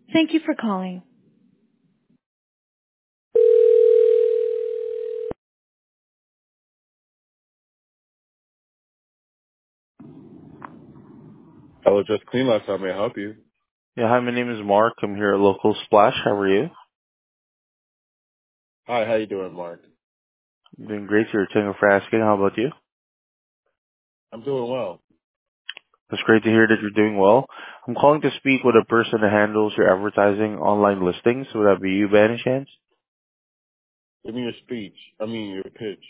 Thank you for calling. Hello, just clean last time. May I help you? Yeah, hi, my name is Mark. I'm here at Local Splash. How are you? Hi, how you doing, Mark? I'm doing great. You're thank you for asking. How about you? I'm doing well. It's great to hear that you're doing well. I'm calling to speak with a person that handles your advertising online listings. Would that be you by any chance? Give me your speech. I mean, your pitch.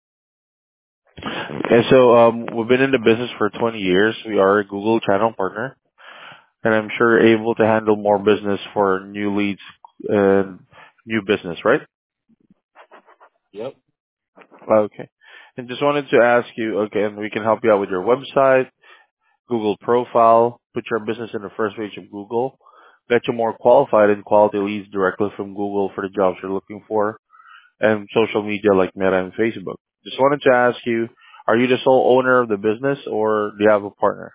And so, we've been in the business for 20 years. We are a Google channel partner, and I'm sure you're able to handle more business for new leads and new business, right? Yep. Okay. And just wanted to ask you, okay, and we can help you out with your website, Google profile, put your business in the first page of Google, get you more qualified and quality leads directly from Google for the jobs you're looking for, and social media like Meta and Facebook. Just wanted to ask you, are you the sole owner of the business or do you have a partner?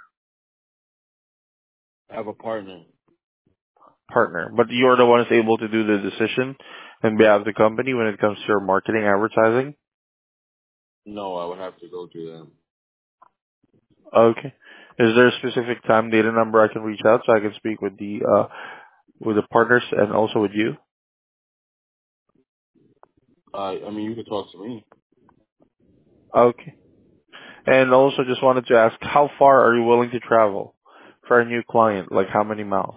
I have a partner. Partner. But you're the one that's able to do the decision on behalf of the company when it comes to your marketing advertising? No, I would have to go through them. Okay. Is there a specific time, date, and number I can reach out so I can speak with the partners and also with you? I mean, you can talk to me. Okay. And also just wanted to ask, how far are you willing to travel for a new client? Like how many miles?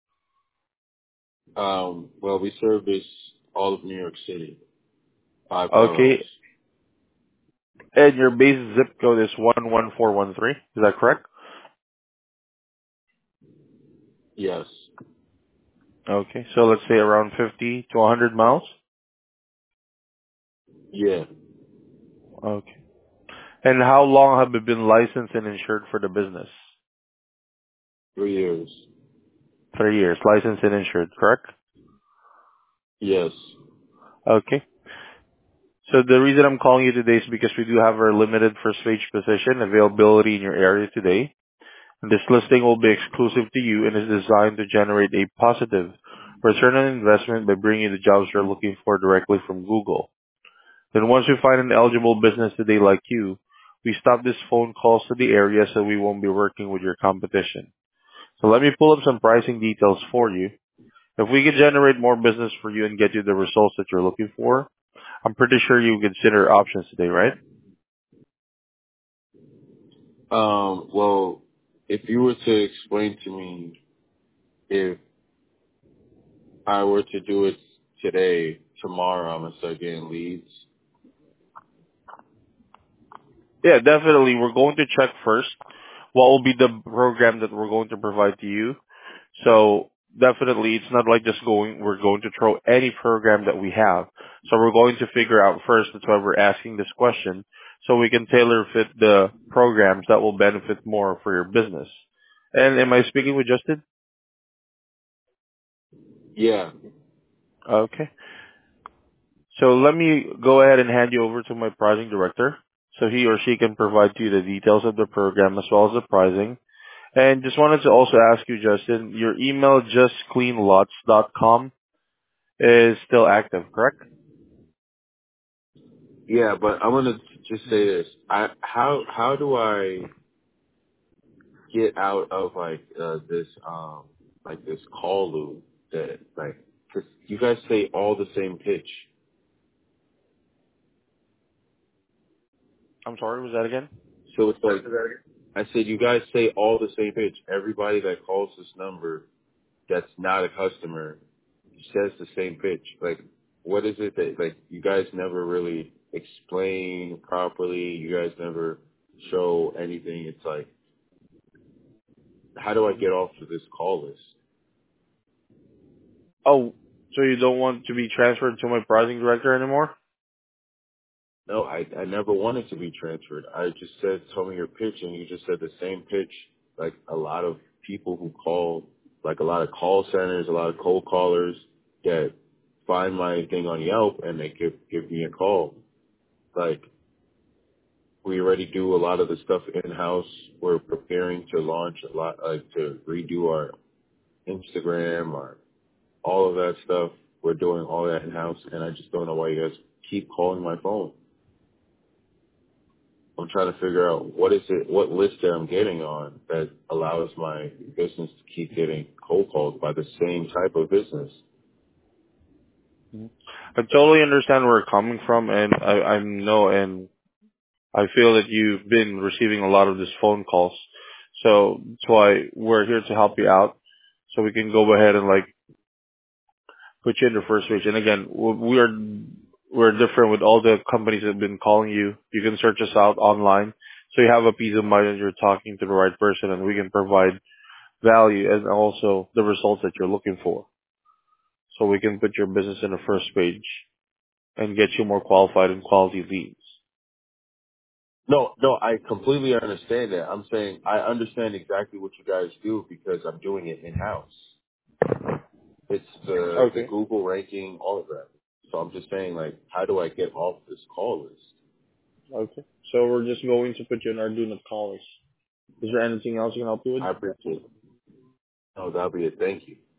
Well, we service all of New York City, 5 boroughs. Okay. And your base zip code is 11413. Is that correct? Yes. Okay. So let's say around 50 to 100 miles. Yeah. Okay. And how long have you been licensed and insured for the business? 3 years. 3 years. Licensed and insured, correct? Yes. Okay. So the reason I'm calling you today is because we do have our limited first page position availability in your area today. This listing will be exclusive to you and is designed to generate a positive return on investment by bringing you the jobs you're looking for directly from Google. Then once we find an eligible business today like you, we stop this phone calls to the area so we won't be working with your competition. So let me pull up some pricing details for you. If we can generate more business for you and get you the results that you're looking for, I'm pretty sure you would consider options today, right? Well, if you were to explain to me if I were to do it today, tomorrow I'm gonna start getting leads. Yeah, definitely. We're going to check first what will be the program that we're going to provide to you. So definitely, it's not like we're going to throw any program that we have. So we're going to figure out first, that's why we're asking this question, so we can tailor fit the programs that will benefit more for your business. And am I speaking with Justin? Yeah. Okay. So let me go ahead and hand you over to my pricing director so he or she can provide you the details of the program as well as the pricing. And just wanted to also ask you, Justin, your email justcleanlots.com is still active, correct? Yeah, but I'm gonna just say this. How do I get out of this call loop that because you guys say all the same pitch. I'm sorry, was that again? So it's like I said, you guys say all the same pitch. Everybody that calls this number that's not a customer says the same pitch. Like, what is it that you guys never really explain properly? You guys never show anything. It's like, how do I get off of this call list? Oh, so you don't want to be transferred to my pricing director anymore? No, I never wanted to be transferred. I just said, tell me your pitch, and you just said the same pitch. Like a lot of people who call, like a lot of call centers, a lot of cold callers that find my thing on Yelp and they give me a call. Like we already do a lot of the stuff in house. We're preparing to launch a lot, like to redo our Instagram, our all of that stuff. We're doing all that in house, and I just don't know why you guys keep calling my phone. I'm trying to figure out what list that I'm getting on that allows my business to keep getting cold called by the same type of business. Mhm. I totally understand where you're coming from, and I know and I feel that you've been receiving a lot of these phone calls. So that's why we're here to help you out. So we can go ahead and like put you in the first page. And again, we're different with all the companies that have been calling you. You can search us out online. So you have a peace of mind that you're talking to the right person, and we can provide value and also the results that you're looking for. So we can put your business in the first page and get you more qualified and quality leads. No, I completely understand that. I'm saying I understand exactly what you guys do because I'm doing it in house. It's the Okay. Google ranking, all of that. So I'm just saying, like, how do I get off this call list? Okay. So we're just going to put you in our do not call list. Is there anything else I can help you with? I appreciate it. No, that'll be it. Thank you.